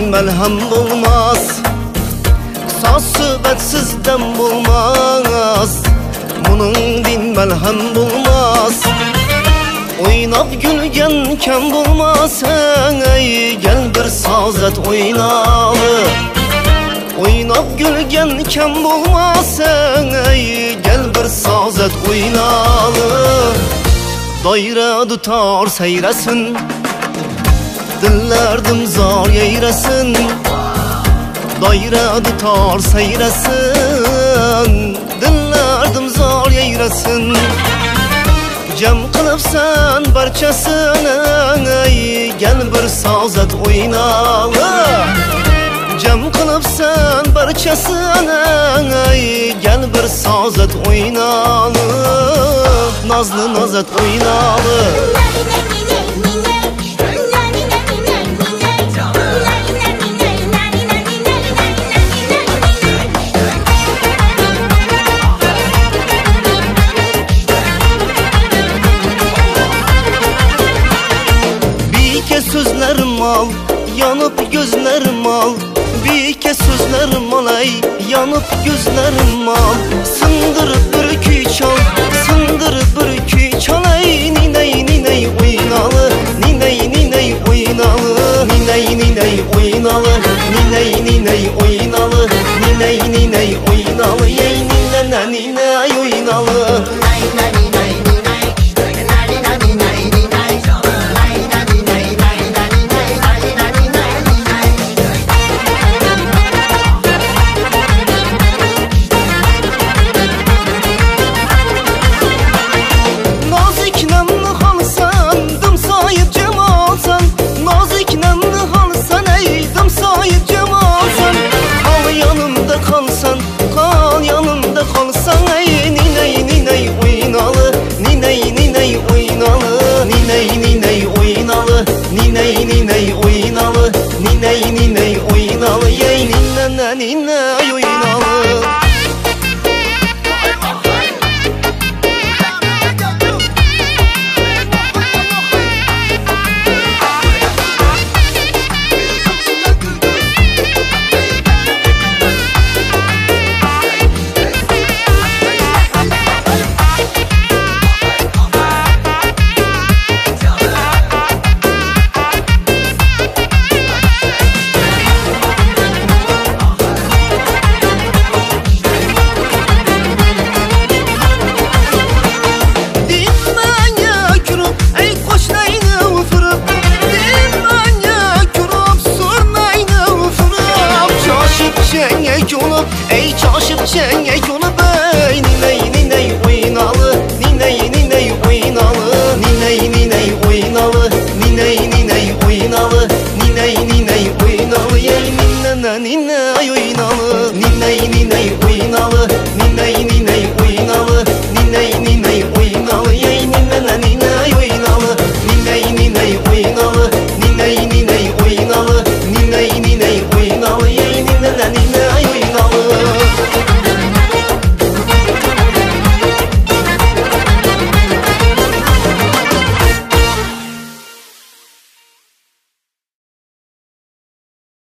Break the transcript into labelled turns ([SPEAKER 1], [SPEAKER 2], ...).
[SPEAKER 1] melhem bulmaz, sasubetsiz dem bulmaz. Bunun din melhem bulmaz. Oynap gülgen kem bulmaz ey, gel bir sazet oynalı. Oynap gülgen kem bulmaz ey, gel bir sazet oynalı. Dayra tutar seyresin, dillerdim zar yeyresin. Dayra tutar seyresin, dillerdim zar yeyresin. Cem kılıpsan barçasını ey, gel bir sazet oynalı. Cem kılıpsan barçasını ey, gel bir sazet oynalı. Nazlı nazet oynalı. Sözlerim al, yanıp gözlerim al. Bir kez sözlerim al ey, yanıp gözlerim al. Sındırıp bürkü çal, sındırıp bürkü çal ey. Niney niney oynalı, niney niney oynalı. Niney niney oynalı, niney niney oynalı. Niney niney oynalı, ey ninene niney oynalı. Niney niney oynalı, niney niney oynalı, yey ninene niney oynalı. Ey çaşıp çengek olup